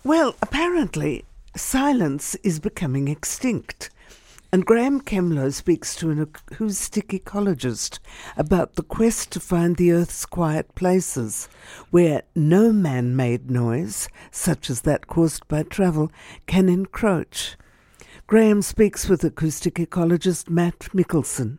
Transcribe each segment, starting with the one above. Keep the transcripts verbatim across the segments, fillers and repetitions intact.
Well, apparently, silence is becoming extinct. And Graham Kemlow speaks to an acoustic ecologist about the quest to find the Earth's quiet places, where no man-made noise, such as that caused by travel, can encroach. Graham speaks with acoustic ecologist Matt Mickelson.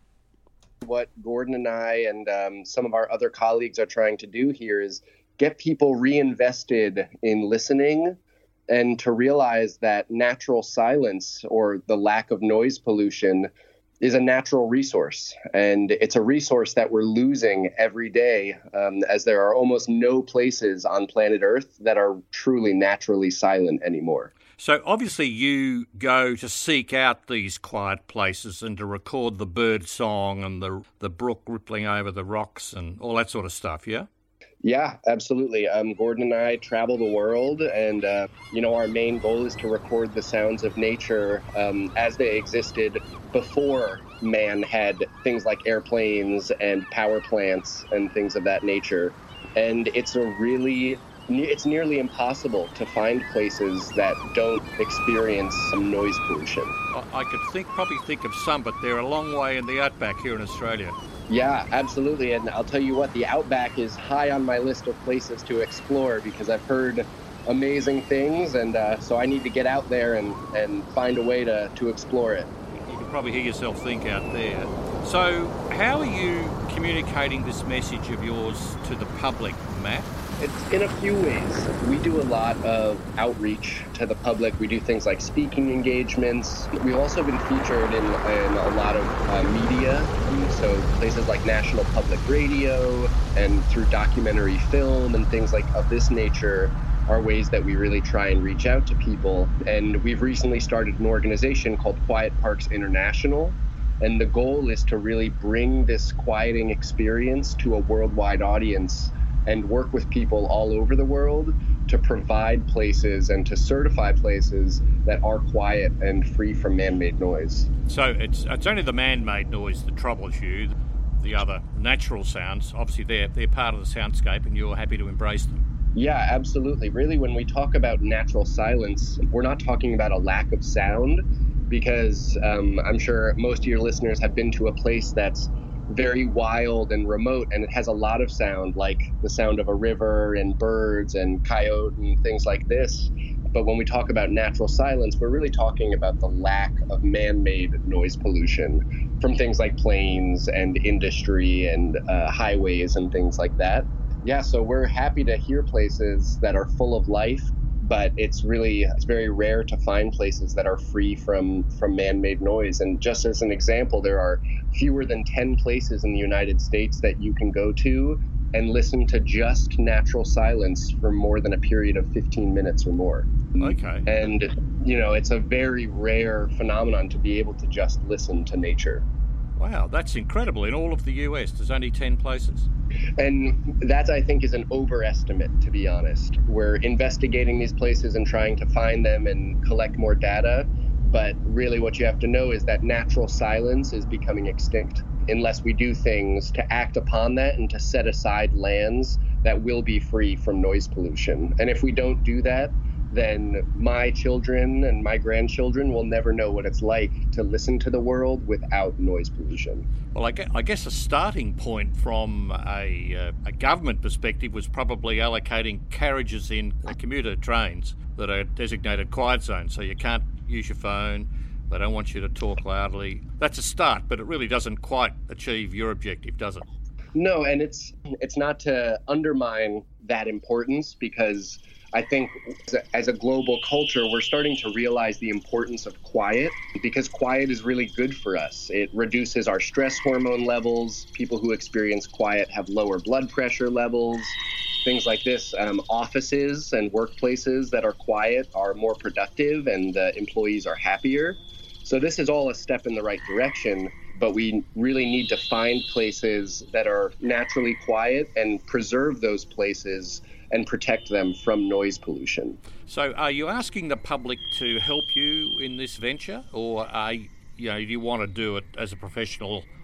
What Gordon and I and um, some of our other colleagues are trying to do here is get people reinvested in listening and to realize that natural silence or the lack of noise pollution is a natural resource. And it's a resource that we're losing every day, um, as there are almost no places on planet Earth that are truly naturally silent anymore. So obviously you go to seek out these quiet places and to record the bird song and the the brook rippling over the rocks and all that sort of stuff, yeah? Yeah, absolutely. Um, Gordon and I travel the world, and, uh, you know, our main goal is to record the sounds of nature um, as they existed before man had things like airplanes and power plants and things of that nature. And it's a really, it's nearly impossible to find places that don't experience some noise pollution. I could think, probably think of some, but they're a long way in the outback here in Australia. Yeah, absolutely. And I'll tell you what, the Outback is high on my list of places to explore because I've heard amazing things. And uh, so I need to get out there and, and find a way to, to explore it. You can probably hear yourself think out there. So how are you communicating this message of yours to the public, Matt? It's in a few ways. We do a lot of outreach to the public. We do things like speaking engagements. We've also been featured in, in a lot of uh, media, so places like National Public Radio and through documentary film and things like of this nature are ways that we really try and reach out to people. And we've recently started an organization called Quiet Parks International. And the goal is to really bring this quieting experience to a worldwide audience and work with people all over the world to provide places and to certify places that are quiet and free from man-made noise. So it's it's only the man-made noise that troubles you. The other natural sounds, obviously they're, they're part of the soundscape and you're happy to embrace them. Yeah, absolutely. Really, when we talk about natural silence, we're not talking about a lack of sound because um, I'm sure most of your listeners have been to a place that's very wild and remote, and it has a lot of sound, like the sound of a river and birds and coyote and things like this. But when we talk about natural silence, we're really talking about the lack of man-made noise pollution from things like planes and industry and uh, highways and things like that. Yeah, so we're happy to hear places that are full of life, but it's really, it's very rare to find places that are free from, from man-made noise. And just as an example, there are fewer than ten places in the United States that you can go to and listen to just natural silence for more than a period of fifteen minutes or more. Okay. And, you know, it's a very rare phenomenon to be able to just listen to nature. Wow, that's incredible. In all of the U S, there's only ten places. And that, I think, is an overestimate, to be honest. We're investigating these places and trying to find them and collect more data. But really what you have to know is that natural silence is becoming extinct unless we do things to act upon that and to set aside lands that will be free from noise pollution. And if we don't do that, then my children and my grandchildren will never know what it's like to listen to the world without noise pollution. Well, I guess, I guess a starting point from a, uh, a government perspective was probably allocating carriages in uh, commuter trains that are designated quiet zones, so you can't use your phone. They don't want you to talk loudly. That's a start, but it really doesn't quite achieve your objective, does it? No, and it's it's not to undermine that importance, because I think as a global culture, we're starting to realize the importance of quiet, because quiet is really good for us. It reduces our stress hormone levels. People who experience quiet have lower blood pressure levels, things like this. Um, offices and workplaces that are quiet are more productive and the employees are happier. So this is all a step in the right direction, but we really need to find places that are naturally quiet and preserve those places and protect them from noise pollution. So are you asking the public to help you in this venture, or are you, you know, do you want to do it as a professional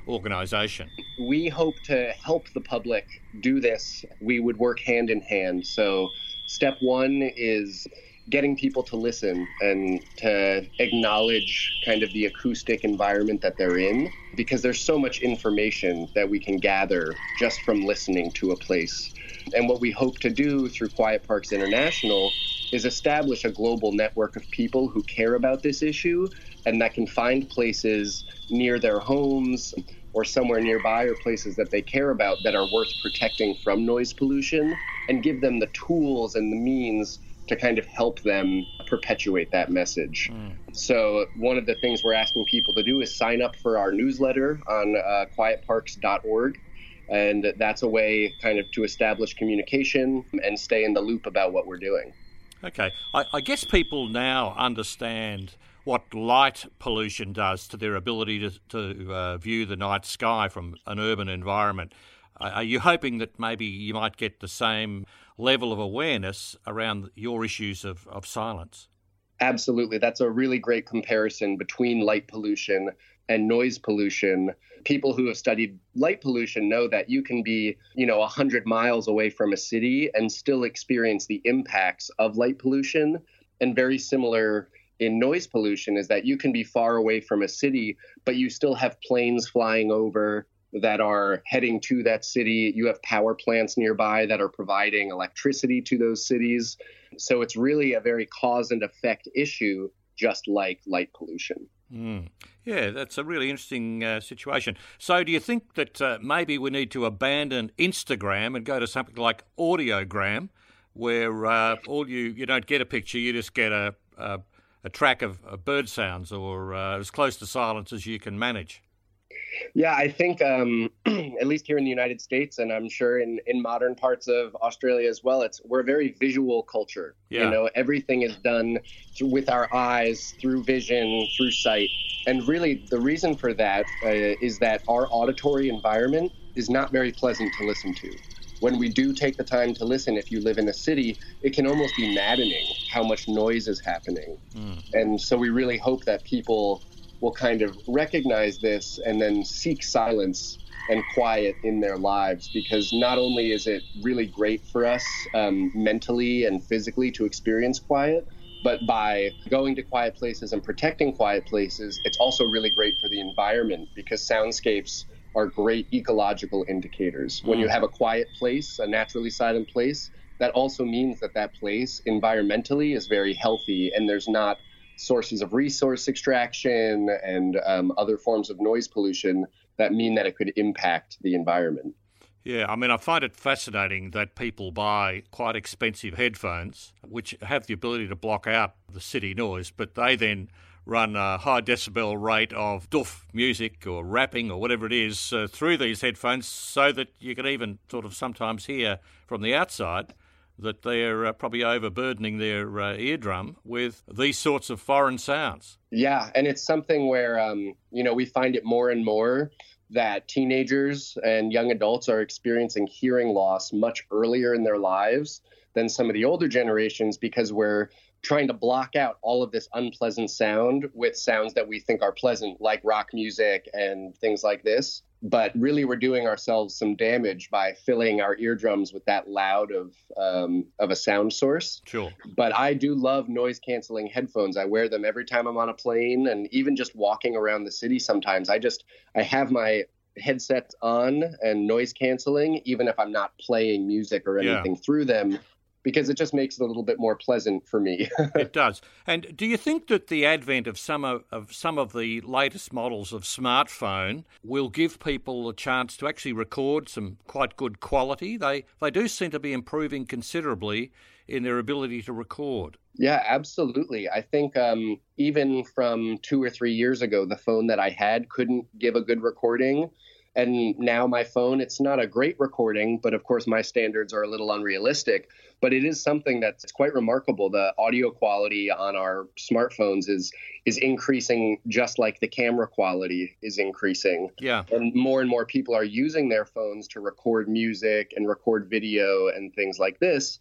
organisation? We hope to help the public do this. We would work hand in hand. So step one is getting people to listen and to acknowledge kind of the acoustic environment that they're in, because there's so much information that we can gather just from listening to a place. And what we hope to do through Quiet Parks International is establish a global network of people who care about this issue and that can find places near their homes or somewhere nearby, or places that they care about that are worth protecting from noise pollution, and give them the tools and the means to kind of help them perpetuate that message. Mm. So one of the things we're asking people to do is sign up for our newsletter on uh, quiet parks dot org. And that's a way kind of to establish communication and stay in the loop about what we're doing. Okay. I, I guess people now understand what light pollution does to their ability to, to uh, view the night sky from an urban environment. Uh, are you hoping that maybe you might get the same level of awareness around your issues of, of silence? Absolutely. That's a really great comparison between light pollution and noise pollution. People who have studied light pollution know that you can be, you know, one hundred miles away from a city and still experience the impacts of light pollution. And very similar in noise pollution is that you can be far away from a city, but you still have planes flying over that are heading to that city. You have power plants nearby that are providing electricity to those cities. So it's really a very cause and effect issue, just like light pollution. Mm. Yeah, that's a really interesting uh, situation. So do you think that uh, maybe we need to abandon Instagram and go to something like Audiogram, where uh, all you, you don't get a picture, you just get a, a, a track of, of bird sounds, or uh, as close to silence as you can manage? Yeah, I think um, at least here in the United States, and I'm sure in, in modern parts of Australia as well, it's we're a very visual culture. Yeah. You know, everything is done through, with our eyes, through vision, through sight. And really, the reason for that uh, is that our auditory environment is not very pleasant to listen to. When we do take the time to listen, if you live in a city, it can almost be maddening how much noise is happening. Mm. And so we really hope that people will kind of recognize this and then seek silence and quiet in their lives, because not only is it really great for us um, mentally and physically to experience quiet, but by going to quiet places and protecting quiet places, it's also really great for the environment, because soundscapes are great ecological indicators. Mm. When you have a quiet place, a naturally silent place, that also means that that place environmentally is very healthy, and there's not sources of resource extraction and um, other forms of noise pollution that mean that it could impact the environment. Yeah, I mean, I find it fascinating that people buy quite expensive headphones, which have the ability to block out the city noise, but they then run a high decibel rate of doof music or rapping or whatever it is uh, through these headphones, so that you can even sort of sometimes hear from the outside that they're uh, probably overburdening their uh, eardrum with these sorts of foreign sounds. Yeah, and it's something where, um, you know, we find it more and more that teenagers and young adults are experiencing hearing loss much earlier in their lives than some of the older generations, because we're trying to block out all of this unpleasant sound with sounds that we think are pleasant, like rock music and things like this. But really, we're doing ourselves some damage by filling our eardrums with that loud of um, of a sound source. Sure. But I do love noise-canceling headphones. I wear them every time I'm on a plane, and even just walking around the city sometimes. I just I have my headsets on and noise-canceling, even if I'm not playing music or anything yeah. through them, because it just makes it a little bit more pleasant for me. It does. And do you think that the advent of some of, of some of the latest models of smartphone will give people a chance to actually record some quite good quality? They they do seem to be improving considerably in their ability to record. Yeah, absolutely. I think um, even from two or three years ago, the phone that I had couldn't give a good recording. And now my phone, it's not a great recording, but of course my standards are a little unrealistic. But it is something that's quite remarkable. The audio quality on our smartphones is is increasing, just like the camera quality is increasing. Yeah. And more and more people are using their phones to record music and record video and things like this.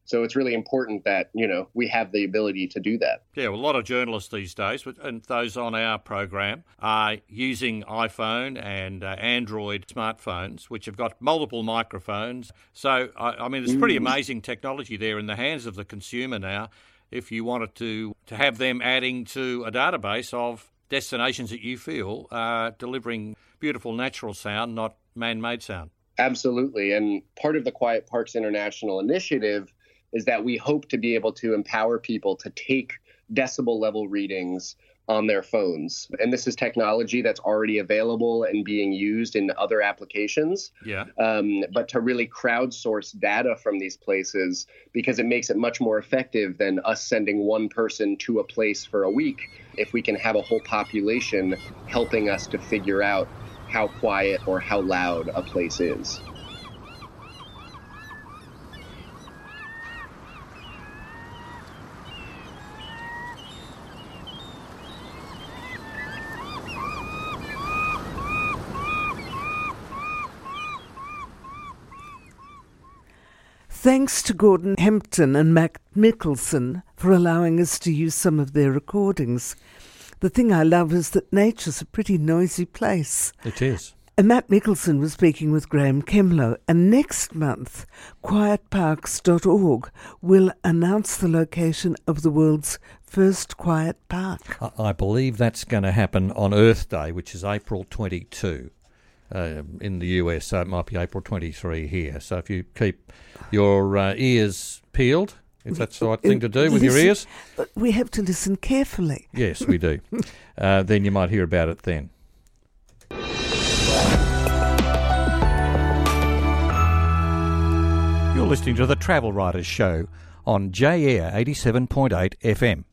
So it's really important that, you know, we have the ability to do that. Yeah, well, a lot of journalists these days, and those on our program, are using iPhone and uh, Android smartphones, which have got multiple microphones. So, I, I mean, it's pretty amazing technology there in the hands of the consumer now, if you wanted to, to have them adding to a database of destinations that you feel are delivering beautiful natural sound, not man-made sound. Absolutely. And part of the Quiet Parks International initiative is that we hope to be able to empower people to take decibel level readings on their phones. And this is technology that's already available and being used in other applications. Yeah. Um, but to really crowdsource data from these places, because it makes it much more effective than us sending one person to a place for a week, if we can have a whole population helping us to figure out how quiet or how loud a place is. Thanks to Gordon Hempton and Matt Mickelson for allowing us to use some of their recordings. The thing I love is that nature's a pretty noisy place. It is. And Matt Mickelson was speaking with Graham Kemlow. And next month, quiet parks dot org will announce the location of the world's first quiet park. I believe that's going to happen on Earth Day, which is April twenty-second. Uh, in the U S, so it might be April twenty-third here. So if you keep your uh, ears peeled, if that's the right thing to do with listen, your ears. But we have to listen carefully. Yes, we do. uh, then you might hear about it then. You're listening to the Travel Writers Show on J Air eighty-seven point eight F M.